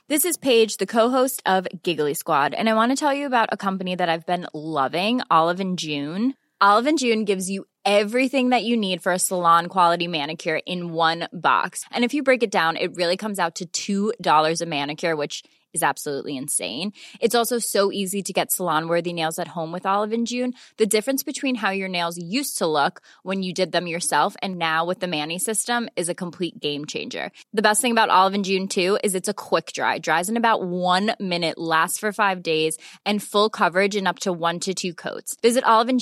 This is Paige, the co-host of Giggly Squad, and I want to tell you about a company that I've been loving, Olive & June. Olive & June gives you everything that you need for a salon-quality manicure in one box. And if you break it down, it really comes out to $2 a manicure, which is absolutely insane. It's also so easy to get salon-worthy nails at home with Olive & June. The difference between how your nails used to look when you did them yourself and now with the Mani system is a complete game changer. The best thing about Olive & June, too, is it's a quick dry. Dries in about 1 minute, lasts for 5 days, and full coverage in up to 1 to 2 coats. Visit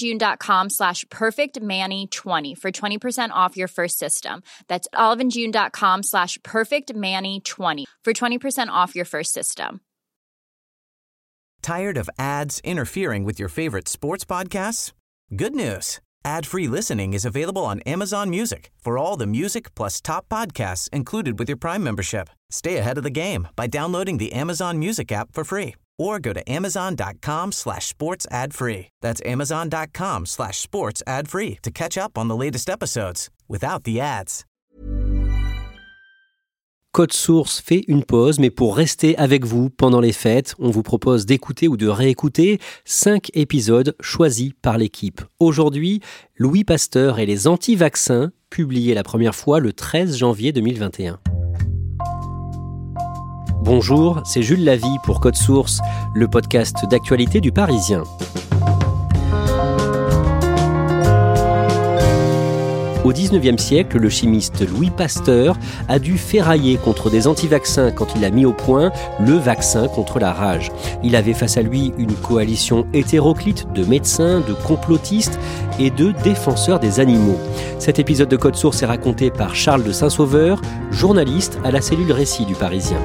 oliveandjune.com/perfectmani20 for 20% off your first system. That's oliveandjune.com/perfectmani20 for 20% off your first system. Tired of ads interfering with your favorite sports podcasts? Good news. Ad-free listening is available on Amazon Music for all the music plus top podcasts included with your Prime membership. Stay ahead of the game by downloading the Amazon Music app for free or go to amazon.com/sports ad-free. That's amazon.com/sports ad-free to catch up on the latest episodes without the ads. Code Source fait une pause, mais pour rester avec vous pendant les fêtes, on vous propose d'écouter ou de réécouter 5 épisodes choisis par l'équipe. Aujourd'hui, Louis Pasteur et les anti-vaccins, publié la première fois le 13 janvier 2021. Bonjour, c'est Jules Lavie pour Code Source, le podcast d'actualité du Parisien. Au XIXe siècle, le chimiste Louis Pasteur a dû ferrailler contre des anti-vaccins quand il a mis au point le vaccin contre la rage. Il avait face à lui une coalition hétéroclite de médecins, de complotistes et de défenseurs des animaux. Cet épisode de Code Source est raconté par Charles de Saint-Sauveur, journaliste à la cellule Récit du Parisien.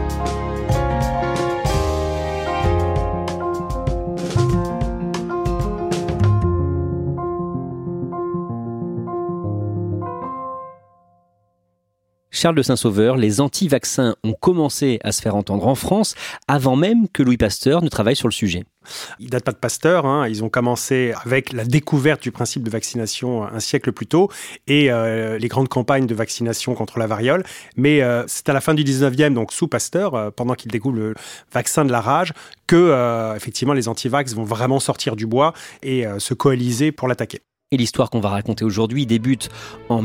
Charles de Saint-Sauveur, les anti-vaccins ont commencé à se faire entendre en France avant même que Louis Pasteur ne travaille sur le sujet. Ils ne datent pas de Pasteur, ils ont commencé avec la découverte du principe de vaccination un siècle plus tôt et les grandes campagnes de vaccination contre la variole. Mais c'est à la fin du 19e, donc sous Pasteur, pendant qu'il découvre le vaccin de la rage, que effectivement les anti-vax vont vraiment sortir du bois et se coaliser pour l'attaquer. Et l'histoire qu'on va raconter aujourd'hui débute en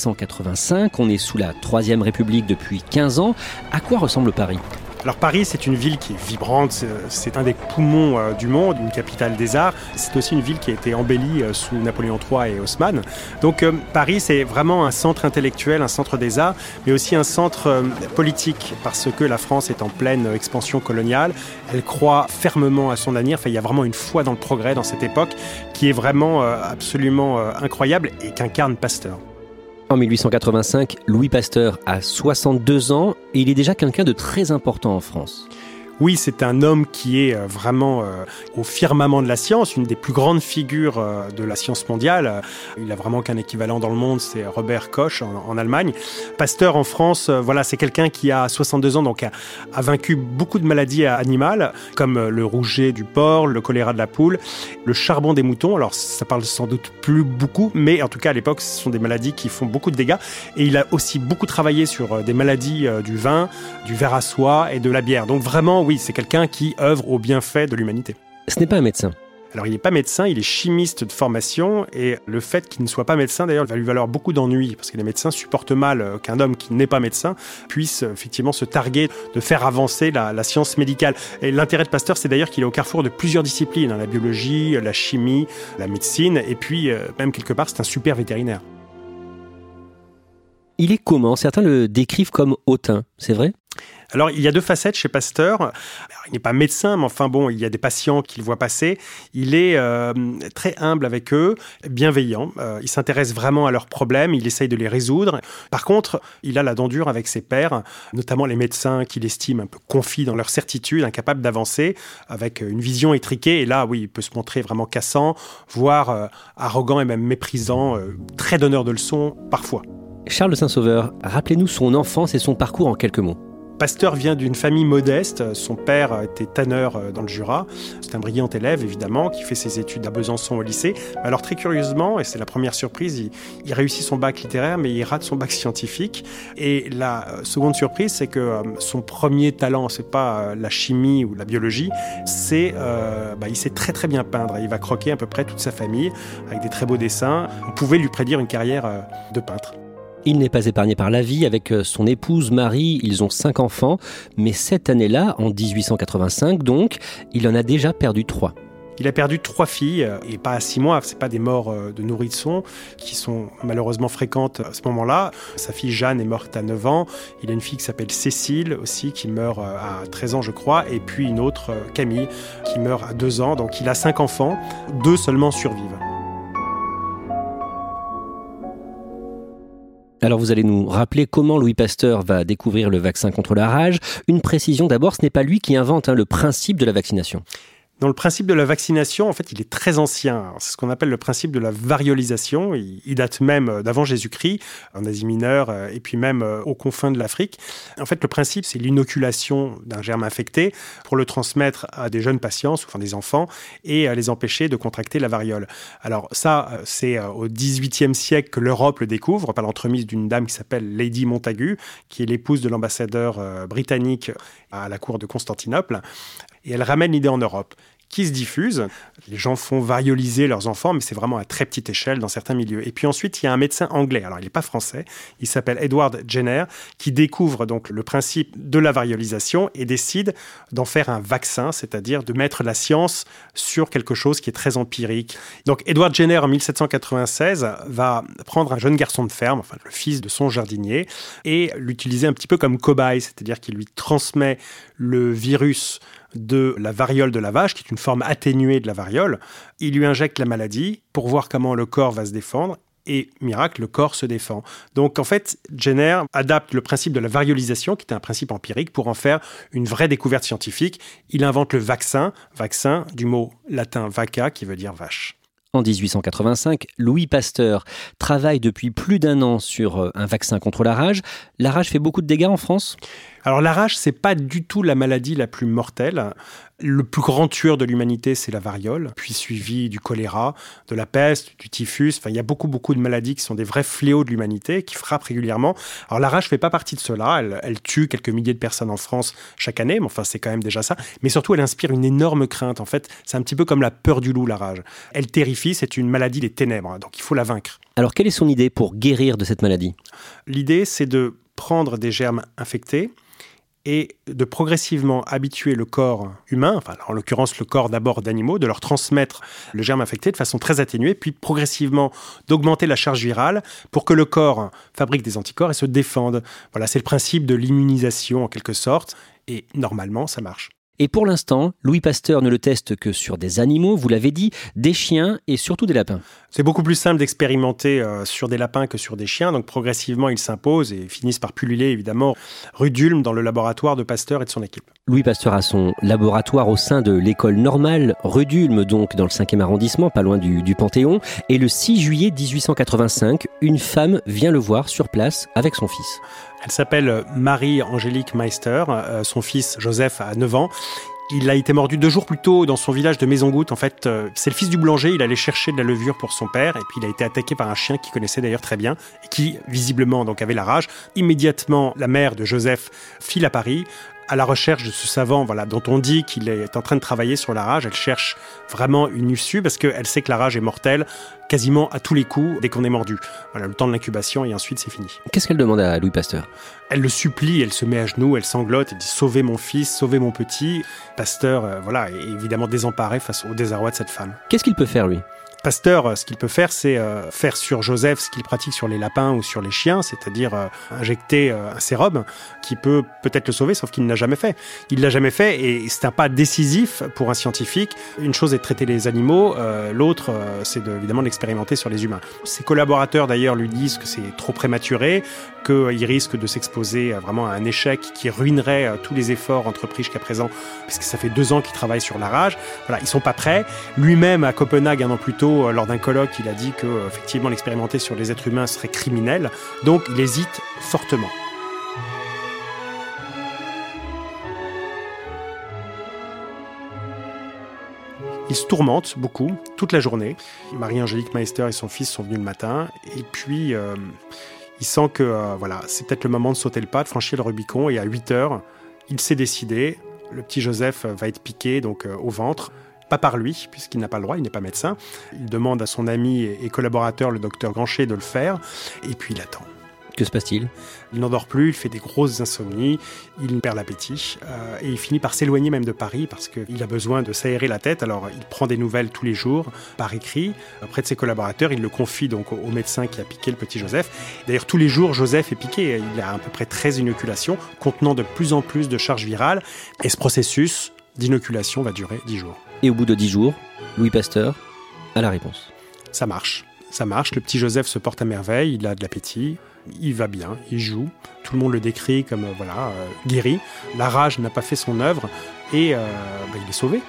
1885. On est sous la Troisième République depuis 15 ans. À quoi ressemble Paris ? Alors Paris, c'est une ville qui est vibrante, c'est un des poumons du monde, une capitale des arts. C'est aussi une ville qui a été embellie sous Napoléon III et Haussmann. Donc Paris, c'est vraiment un centre intellectuel, un centre des arts, mais aussi un centre politique, parce que la France est en pleine expansion coloniale. Elle croit fermement à son avenir. Enfin, il y a vraiment une foi dans le progrès dans cette époque qui est vraiment absolument incroyable et qu'incarne Pasteur. En 1885, Louis Pasteur a 62 ans et il est déjà quelqu'un de très important en France. Oui, c'est un homme qui est vraiment au firmament de la science, une des plus grandes figures de la science mondiale. Il n'a vraiment qu'un équivalent dans le monde, c'est Robert Koch en Allemagne. Pasteur en France, c'est quelqu'un qui a 62 ans, donc a vaincu beaucoup de maladies animales, comme le rouget du porc, le choléra de la poule, le charbon des moutons. Alors ça parle sans doute plus beaucoup, mais en tout cas à l'époque, ce sont des maladies qui font beaucoup de dégâts. Et il a aussi beaucoup travaillé sur des maladies du vin, du verre à soie et de la bière. Donc vraiment, oui, c'est quelqu'un qui œuvre au bienfait de l'humanité. Ce n'est pas un médecin. Alors, il n'est pas médecin, il est chimiste de formation et le fait qu'il ne soit pas médecin, d'ailleurs, va lui valoir beaucoup d'ennuis parce que les médecins supportent mal qu'un homme qui n'est pas médecin puisse effectivement se targuer de faire avancer la science médicale. Et l'intérêt de Pasteur, c'est d'ailleurs qu'il est au carrefour de plusieurs disciplines, la biologie, la chimie, la médecine et puis, même quelque part, c'est un super vétérinaire. Il est comment ? Certains le décrivent comme hautain, c'est vrai ? Alors, il y a 2 facettes chez Pasteur. Alors, il n'est pas médecin, mais enfin bon, il y a des patients qu'il voit passer. Il est très humble avec eux, bienveillant. Il s'intéresse vraiment à leurs problèmes, il essaye de les résoudre. Par contre, il a la dent dure avec ses pairs, notamment les médecins qu'il estime un peu confis dans leur certitude, incapables d'avancer, avec une vision étriquée. Et là, oui, il peut se montrer vraiment cassant, voire arrogant et même méprisant, très donneur de leçons parfois. Charles de Saint-Sauveur, rappelez-nous son enfance et son parcours en quelques mots. Pasteur vient d'une famille modeste. Son père était tanneur dans le Jura. C'est un brillant élève, évidemment, qui fait ses études à Besançon au lycée. Alors très curieusement, et c'est la première surprise, il réussit son bac littéraire, mais il rate son bac scientifique. Et la seconde surprise, c'est que son premier talent, c'est pas la chimie ou la biologie, c'est il sait très très bien peindre. Il va croquer à peu près toute sa famille avec des très beaux dessins. On pouvait lui prédire une carrière de peintre. Il n'est pas épargné par la vie. Avec son épouse Marie, ils ont 5 enfants. Mais cette année-là, en 1885 donc, il en a déjà perdu 3. Il a perdu 3 filles, et pas à 6 mois. C'est pas des morts de nourrissons qui sont malheureusement fréquentes à ce moment-là. Sa fille Jeanne est morte à 9 ans. Il a une fille qui s'appelle Cécile aussi, qui meurt à 13 ans, je crois. Et puis une autre, Camille, qui meurt à 2 ans. Donc il a 5 enfants. 2 seulement survivent. Alors vous allez nous rappeler comment Louis Pasteur va découvrir le vaccin contre la rage. Une précision d'abord, ce n'est pas lui qui invente le principe de la vaccination. Dans le principe de la vaccination, en fait, il est très ancien. C'est ce qu'on appelle le principe de la variolisation. Il date même d'avant Jésus-Christ, en Asie mineure, et puis même aux confins de l'Afrique. En fait, le principe, c'est l'inoculation d'un germe infecté pour le transmettre à des jeunes patients, souvent des enfants, et les empêcher de contracter la variole. Alors ça, c'est au XVIIIe siècle que l'Europe le découvre, par l'entremise d'une dame qui s'appelle Lady Montagu, qui est l'épouse de l'ambassadeur britannique à la cour de Constantinople. Et elle ramène l'idée en Europe, qui se diffuse. Les gens font varioliser leurs enfants, mais c'est vraiment à très petite échelle dans certains milieux. Et puis ensuite, il y a un médecin anglais, alors il n'est pas français, il s'appelle Edward Jenner, qui découvre donc le principe de la variolisation et décide d'en faire un vaccin, c'est-à-dire de mettre la science sur quelque chose qui est très empirique. Donc Edward Jenner, en 1796, va prendre un jeune garçon de ferme, enfin le fils de son jardinier, et l'utiliser un petit peu comme cobaye, c'est-à-dire qu'il lui transmet le virus de la variole de la vache, qui est une forme atténuée de la variole. Il lui injecte la maladie pour voir comment le corps va se défendre. Et miracle, le corps se défend. Donc en fait, Jenner adapte le principe de la variolisation, qui est un principe empirique, pour en faire une vraie découverte scientifique. Il invente le vaccin du mot latin vacca, qui veut dire vache. En 1885, Louis Pasteur travaille depuis plus d'1 an sur un vaccin contre la rage. La rage fait beaucoup de dégâts en France ? Alors la rage, c'est pas du tout la maladie la plus mortelle. Le plus grand tueur de l'humanité, c'est la variole, puis suivi du choléra, de la peste, du typhus. Enfin, il y a beaucoup de maladies qui sont des vrais fléaux de l'humanité, qui frappent régulièrement. Alors la rage fait pas partie de cela. Elle tue quelques milliers de personnes en France chaque année, mais enfin c'est quand même déjà ça. Mais surtout, elle inspire une énorme crainte. En fait, c'est un petit peu comme la peur du loup, la rage. Elle terrifie, c'est une maladie des ténèbres, donc il faut la vaincre. Alors quelle est son idée pour guérir de cette maladie ? L'idée, c'est de prendre des germes infectés et de progressivement habituer le corps humain, enfin en l'occurrence le corps d'abord d'animaux, de leur transmettre le germe infecté de façon très atténuée, puis progressivement d'augmenter la charge virale pour que le corps fabrique des anticorps et se défende. Voilà, c'est le principe de l'immunisation en quelque sorte, et normalement ça marche. Et pour l'instant, Louis Pasteur ne le teste que sur des animaux, vous l'avez dit, des chiens et surtout des lapins. C'est beaucoup plus simple d'expérimenter sur des lapins que sur des chiens, donc progressivement ils s'imposent et finissent par pulluler évidemment rue d'Ulm dans le laboratoire de Pasteur et de son équipe. Louis Pasteur a son laboratoire au sein de l'école normale, rue d'Ulm, donc dans le 5e arrondissement, pas loin du Panthéon. Et le 6 juillet 1885, une femme vient le voir sur place avec son fils. Elle s'appelle Marie-Angélique Meister, son fils Joseph a 9 ans. Il a été mordu 2 jours plus tôt dans son village de Maisongoutte. En fait, c'est le fils du boulanger, il allait chercher de la levure pour son père et puis il a été attaqué par un chien qu'il connaissait d'ailleurs très bien et qui, visiblement, donc avait la rage. Immédiatement, la mère de Joseph file à Paris à la recherche de ce savant dont on dit qu'il est en train de travailler sur la rage. Elle cherche vraiment une issue parce qu'elle sait que la rage est mortelle quasiment à tous les coups dès qu'on est mordu. Voilà, le temps de l'incubation et ensuite c'est fini. Qu'est-ce qu'elle demande à Louis Pasteur ? Elle le supplie, elle se met à genoux, elle sanglote, elle dit « Sauvez mon fils, sauvez mon petit ». Pasteur est évidemment désemparé face au désarroi de cette femme. Qu'est-ce qu'il peut faire lui ? Pasteur, ce qu'il peut faire, c'est faire sur Joseph ce qu'il pratique sur les lapins ou sur les chiens, c'est-à-dire injecter un sérum qui peut peut-être le sauver, sauf qu'il ne l'a jamais fait. Il ne l'a jamais fait et c'est un pas décisif pour un scientifique. Une chose est de traiter les animaux, l'autre, c'est évidemment d'expérimenter sur les humains. Ses collaborateurs, d'ailleurs, lui disent que c'est trop prématuré, qu'il risque de s'exposer vraiment à un échec qui ruinerait tous les efforts entrepris jusqu'à présent, puisque ça fait 2 ans qu'il travaille sur la rage. Voilà, ils sont pas prêts. Lui-même, à Copenhague, 1 an plus tôt, lors d'un colloque, il a dit que effectivement l'expérimenter sur les êtres humains serait criminel. Donc il hésite fortement. Il se tourmente beaucoup, toute la journée. Marie-Angélique Meister et son fils sont venus le matin. Et puis, il sent que c'est peut-être le moment de sauter le pas, de franchir le Rubicon. Et à 8h, il s'est décidé. Le petit Joseph va être piqué donc, au ventre. Pas par lui, puisqu'il n'a pas le droit, il n'est pas médecin. Il demande à son ami et collaborateur, le docteur Ganchet, de le faire. Et puis, il attend. Que se passe-t-il ? Il n'endort plus, il fait des grosses insomnies, il perd l'appétit et il finit par s'éloigner même de Paris parce qu'il a besoin de s'aérer la tête. Alors il prend des nouvelles tous les jours par écrit auprès de ses collaborateurs. Il le confie donc au médecin qui a piqué le petit Joseph. D'ailleurs tous les jours Joseph est piqué. Il a à peu près 13 inoculations contenant de plus en plus de charges virales et ce processus d'inoculation va durer 10 jours. Et au bout de 10 jours, Louis Pasteur a la réponse. Ça marche, le petit Joseph se porte à merveille, il a de l'appétit. Il va bien, il joue. Tout le monde le décrit comme guéri. La rage n'a pas fait son œuvre et il est sauvé.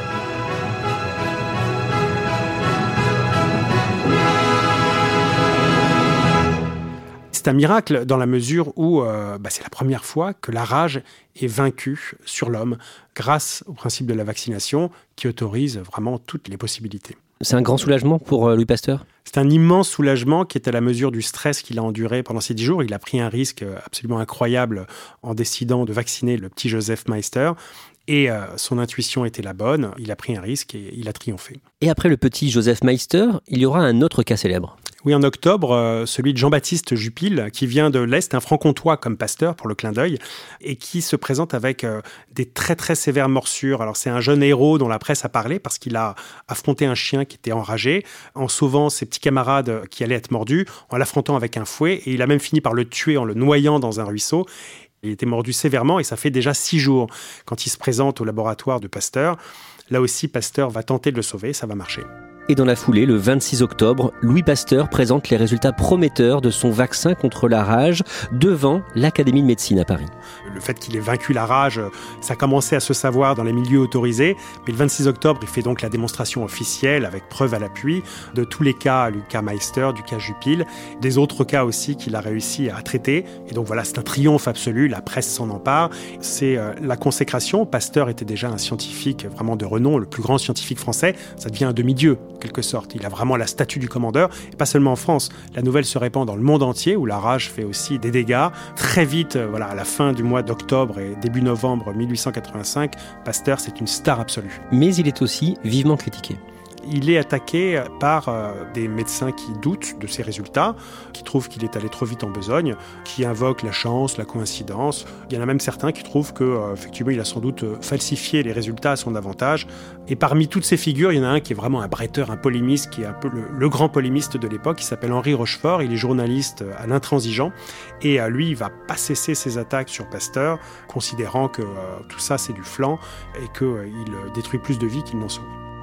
C'est un miracle dans la mesure où c'est la première fois que la rage est vaincue sur l'homme grâce au principe de la vaccination qui autorise vraiment toutes les possibilités. C'est un grand soulagement pour Louis Pasteur ? C'est un immense soulagement qui est à la mesure du stress qu'il a enduré pendant ces 10 jours. Il a pris un risque absolument incroyable en décidant de vacciner le petit Joseph Meister. Et son intuition était la bonne. Il a pris un risque et il a triomphé. Et après le petit Joseph Meister, il y aura un autre cas célèbre. Oui, en octobre, celui de Jean-Baptiste Jupille, qui vient de l'Est, un franc-comtois comme Pasteur, pour le clin d'œil, et qui se présente avec des très très sévères morsures. Alors c'est un jeune héros dont la presse a parlé parce qu'il a affronté un chien qui était enragé, en sauvant ses petits camarades qui allaient être mordus, en l'affrontant avec un fouet, et il a même fini par le tuer en le noyant dans un ruisseau. Il était mordu sévèrement et ça fait déjà 6 jours quand il se présente au laboratoire de Pasteur. Là aussi, Pasteur va tenter de le sauver, ça va marcher. Et dans la foulée, le 26 octobre, Louis Pasteur présente les résultats prometteurs de son vaccin contre la rage devant l'Académie de médecine à Paris. Le fait qu'il ait vaincu la rage, ça commençait à se savoir dans les milieux autorisés. Mais le 26 octobre, il fait donc la démonstration officielle avec preuve à l'appui de tous les cas, du cas Meister, du cas Jupille, des autres cas aussi qu'il a réussi à traiter. Et donc voilà, c'est un triomphe absolu, la presse s'en empare. C'est la consécration. Pasteur était déjà un scientifique vraiment de renom, le plus grand scientifique français. Ça devient un demi-dieu, en quelque sorte. Il a vraiment la statue du commandeur, et pas seulement en France. La nouvelle se répand dans le monde entier, où la rage fait aussi des dégâts. Très vite, à la fin du mois d'octobre et début novembre 1885, Pasteur, c'est une star absolue. Mais il est aussi vivement critiqué. Il est attaqué par des médecins qui doutent de ses résultats, qui trouvent qu'il est allé trop vite en besogne, qui invoquent la chance, la coïncidence. Il y en a même certains qui trouvent qu'effectivement, il a sans doute falsifié les résultats à son avantage. Et parmi toutes ces figures, il y en a un qui est vraiment un bretteur, un polémiste, qui est un peu le grand polémiste de l'époque, qui s'appelle Henri Rochefort. Il est journaliste à l'Intransigeant. Et lui, il va pas cesser ses attaques sur Pasteur, considérant que tout ça, c'est du flan et qu'il détruit plus de vies qu'il n'en sauve.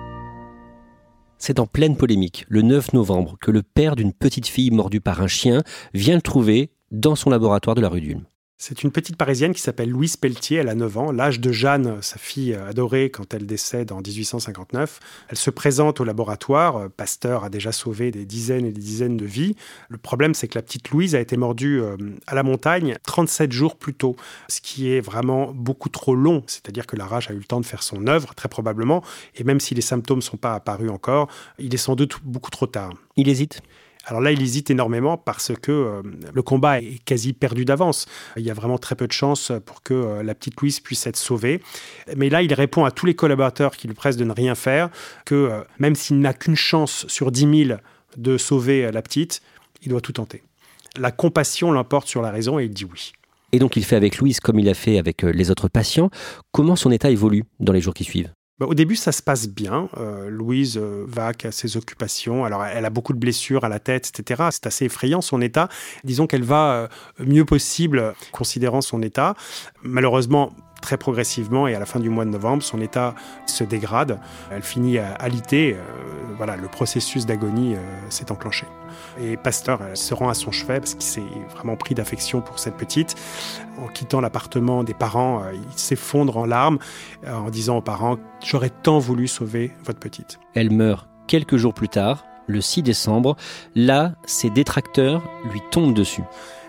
C'est en pleine polémique, le 9 novembre, que le père d'une petite fille mordue par un chien vient le trouver dans son laboratoire de la rue d'Ulm. C'est une petite Parisienne qui s'appelle Louise Pelletier, elle a 9 ans, l'âge de Jeanne, sa fille adorée quand elle décède en 1859. Elle se présente au laboratoire, Pasteur a déjà sauvé des dizaines et des dizaines de vies. Le problème, c'est que la petite Louise a été mordue à la montagne 37 jours plus tôt, ce qui est vraiment beaucoup trop long, c'est-à-dire que la rage a eu le temps de faire son œuvre, très probablement, et même si les symptômes ne sont pas apparus encore, il est sans doute beaucoup trop tard. Il hésite ? Alors là, il hésite énormément parce que le combat est quasi perdu d'avance. Il y a vraiment très peu de chances pour que la petite Louise puisse être sauvée. Mais là, il répond à tous les collaborateurs qui lui pressent de ne rien faire, que même s'il n'a qu'une chance sur 10 000 de sauver la petite, il doit tout tenter. La compassion l'emporte sur la raison et il dit oui. Et donc il fait avec Louise comme il a fait avec les autres patients. Comment son état évolue dans les jours qui suivent ? Au début, ça se passe bien. Louise va à ses occupations. Alors, elle a beaucoup de blessures à la tête, etc. C'est assez effrayant, son état. Disons qu'elle va mieux possible, considérant son état. Malheureusement, très progressivement, et à la fin du mois de novembre, son état se dégrade. Elle finit à alité. Le processus d'agonie s'est enclenché. Et Pasteur se rend à son chevet parce qu'il s'est vraiment pris d'affection pour cette petite. En quittant l'appartement des parents, il s'effondre en larmes en disant aux parents « J'aurais tant voulu sauver votre petite ». Elle meurt quelques jours plus tard, le 6 décembre. Là, ses détracteurs lui tombent dessus.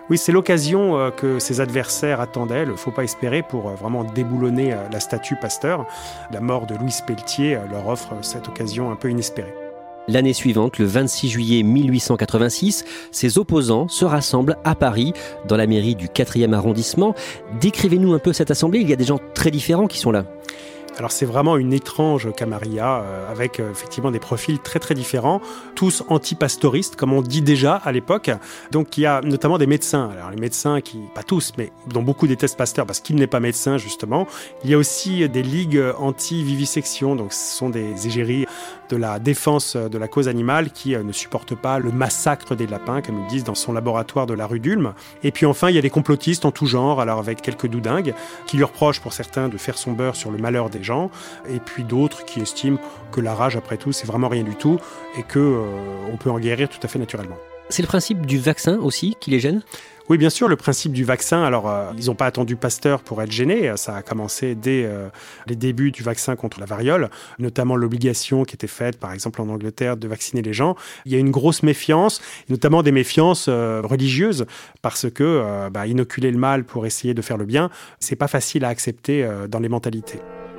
Oui, c'est l'occasion que ses adversaires attendaient, il ne faut pas espérer, pour vraiment déboulonner la statue Pasteur. La mort de Louise Pelletier leur offre cette occasion un peu inespérée. L'année suivante, le 26 juillet 1886, ses opposants se rassemblent à Paris, dans la mairie du 4e arrondissement. Décrivez-nous un peu cette assemblée, il y a des gens très différents qui sont là. Alors c'est vraiment une étrange camarilla avec effectivement des profils très très différents, tous anti-pastoristes comme on dit déjà à l'époque. Donc il y a notamment des médecins. Alors les médecins qui, pas tous, mais dont beaucoup détestent Pasteur parce qu'il n'est pas médecin justement. Il y a aussi des ligues anti-vivisection, donc ce sont des égéries de la défense de la cause animale qui ne supportent pas le massacre des lapins, comme ils disent dans son laboratoire de la rue d'Ulm. Et puis enfin il y a des complotistes en tout genre, alors avec quelques doudingues, qui lui reprochent pour certains de faire son beurre sur le malheur des gens, et puis d'autres qui estiment que la rage, après tout, c'est vraiment rien du tout et qu'on peut en guérir tout à fait naturellement. C'est le principe du vaccin aussi qui les gêne ? Oui, bien sûr, le principe du vaccin. Alors, ils n'ont pas attendu Pasteur pour être gênés. Ça a commencé dès les débuts du vaccin contre la variole, notamment l'obligation qui était faite, par exemple en Angleterre, de vacciner les gens. Il y a une grosse méfiance, notamment des méfiances religieuses, parce que inoculer le mal pour essayer de faire le bien, c'est pas facile à accepter dans les mentalités.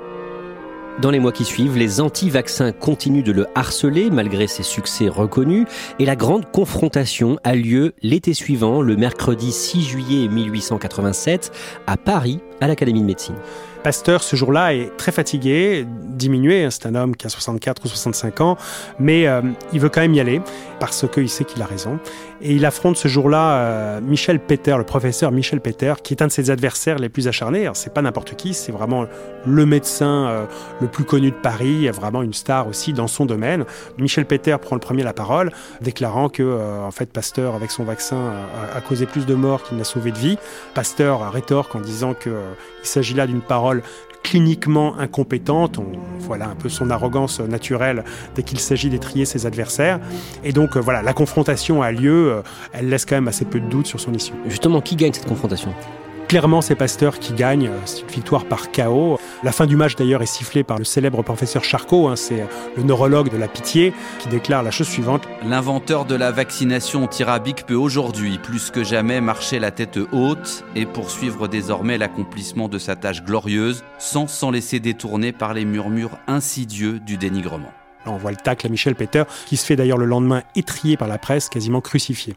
Dans les mois qui suivent, les anti-vaccins continuent de le harceler malgré ses succès reconnus et la grande confrontation a lieu l'été suivant, le mercredi 6 juillet 1887, à Paris, à l'Académie de médecine. Pasteur, ce jour-là, est très fatigué, diminué. C'est un homme qui a 64 ou 65 ans, mais il veut quand même y aller parce qu'il sait qu'il a raison. Et il affronte ce jour-là Michel Peter, le professeur Michel Peter, qui est un de ses adversaires les plus acharnés. Alors, c'est pas n'importe qui, c'est vraiment le médecin le plus connu de Paris, vraiment une star aussi dans son domaine. Michel Peter prend le premier la parole, déclarant que en fait, Pasteur, avec son vaccin, a causé plus de morts qu'il n'a sauvé de vie. Pasteur rétorque en disant qu'il s'agit là d'une parole cliniquement incompétente. Voilà un peu son arrogance naturelle dès qu'il s'agit d'étriller ses adversaires. Et donc voilà, la confrontation a lieu, elle laisse quand même assez peu de doutes sur son issue. Justement, qui gagne cette confrontation ? Clairement, c'est Pasteur qui gagne. C'est une victoire par KO. La fin du match, d'ailleurs, est sifflée par le célèbre professeur Charcot. C'est le neurologue de la Pitié qui déclare la chose suivante. L'inventeur de la vaccination tyrabique peut aujourd'hui, plus que jamais, marcher la tête haute et poursuivre désormais l'accomplissement de sa tâche glorieuse sans s'en laisser détourner par les murmures insidieux du dénigrement. Là, on voit le tacle à Michel Peter, qui se fait d'ailleurs le lendemain étriller par la presse, quasiment crucifié.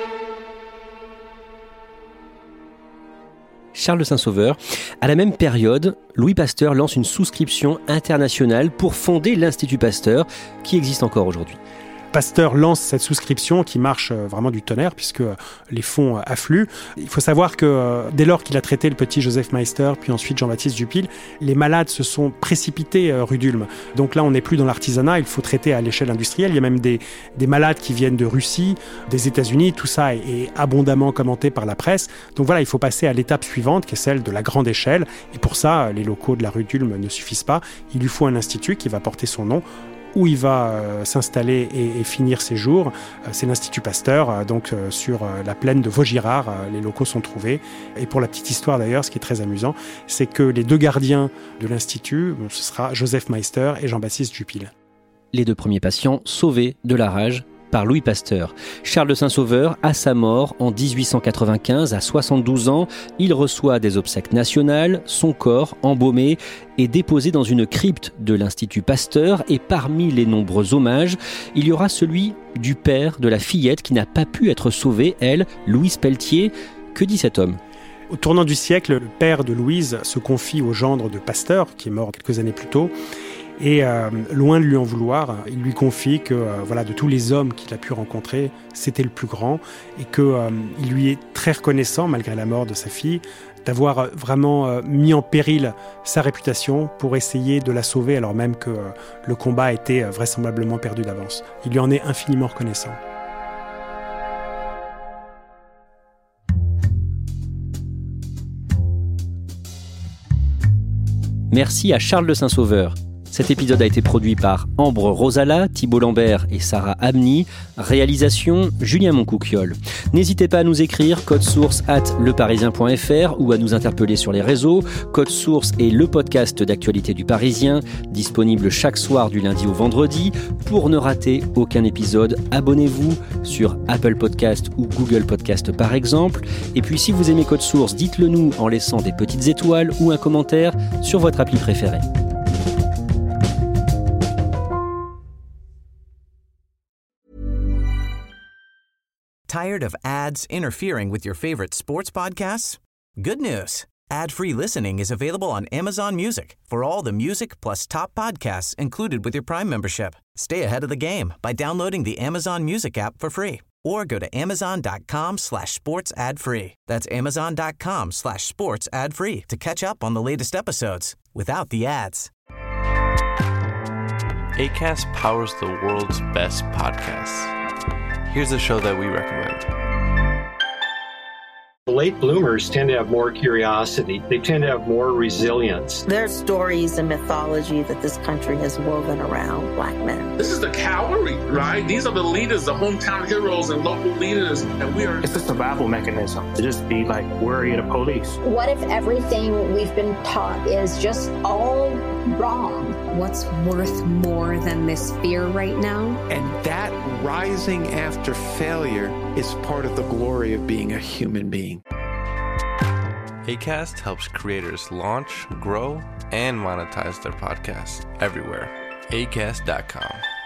Charles de Saint-Sauveur. À la même période, Louis Pasteur lance une souscription internationale pour fonder l'Institut Pasteur, qui existe encore aujourd'hui. Pasteur lance cette souscription qui marche vraiment du tonnerre puisque les fonds affluent. Il faut savoir que dès lors qu'il a traité le petit Joseph Meister, puis ensuite Jean-Baptiste Duphil, les malades se sont précipités rue d'Ulm. Donc là, on n'est plus dans l'artisanat, il faut traiter à l'échelle industrielle. Il y a même des malades qui viennent de Russie, des États-Unis. Tout ça est abondamment commenté par la presse. Donc voilà, il faut passer à l'étape suivante qui est celle de la grande échelle. Et pour ça, les locaux de la rue d'Ulm ne suffisent pas. Il lui faut un institut qui va porter son nom, où il va s'installer et finir ses jours. C'est l'Institut Pasteur, donc sur la plaine de Vaugirard, les locaux sont trouvés. Et pour la petite histoire d'ailleurs, ce qui est très amusant, c'est que les deux gardiens de l'Institut, ce sera Joseph Meister et Jean-Baptiste Duphil. Les deux premiers patients sauvés de la rage par Louis Pasteur. Charles de Saint-Sauveur, à sa mort en 1895, à 72 ans, il reçoit des obsèques nationales, son corps, embaumé, est déposé dans une crypte de l'Institut Pasteur et parmi les nombreux hommages, il y aura celui du père de la fillette qui n'a pas pu être sauvée, elle, Louise Pelletier. Que dit cet homme ? Au tournant du siècle, le père de Louise se confie au gendre de Pasteur, qui est mort quelques années plus tôt. Et loin de lui en vouloir, il lui confie que de tous les hommes qu'il a pu rencontrer, c'était le plus grand et qu'il lui est très reconnaissant, malgré la mort de sa fille, d'avoir vraiment mis en péril sa réputation pour essayer de la sauver, alors même que le combat était vraisemblablement perdu d'avance. Il lui en est infiniment reconnaissant. Merci à Charles de Saint-Sauveur. Cet épisode a été produit par Ambre Rosala, Thibault Lambert et Sarah Amni. Réalisation, Julien Moncouquiol. N'hésitez pas à nous écrire codesource@leparisien.fr ou à nous interpeller sur les réseaux. Code Source est le podcast d'actualité du Parisien, disponible chaque soir du lundi au vendredi. Pour ne rater aucun épisode, abonnez-vous sur Apple Podcast ou Google Podcast par exemple. Et puis si vous aimez Code Source, dites-le nous en laissant des petites étoiles ou un commentaire sur votre appli préférée. Tired of ads interfering with your favorite sports podcasts? Good news. Ad-free listening is available on Amazon Music for all the music plus top podcasts included with your Prime membership. Stay ahead of the game by downloading the Amazon Music app for free or go to amazon.com/sports ad free. That's amazon.com/sports ad free to catch up on the latest episodes without the ads. Acast powers the world's best podcasts. Here's a show that we recommend. Late bloomers tend to have more curiosity. They tend to have more resilience. There's stories and mythology that this country has woven around Black men. This is the cavalry, right? These are the leaders, the hometown heroes and local leaders. And we are... It's a survival mechanism to just be like worry of the police. What if everything we've been taught is just all wrong? What's worth more than this fear right now? And that rising after failure is part of the glory of being a human being. Acast helps creators launch, grow, and monetize their podcasts everywhere. Acast.com.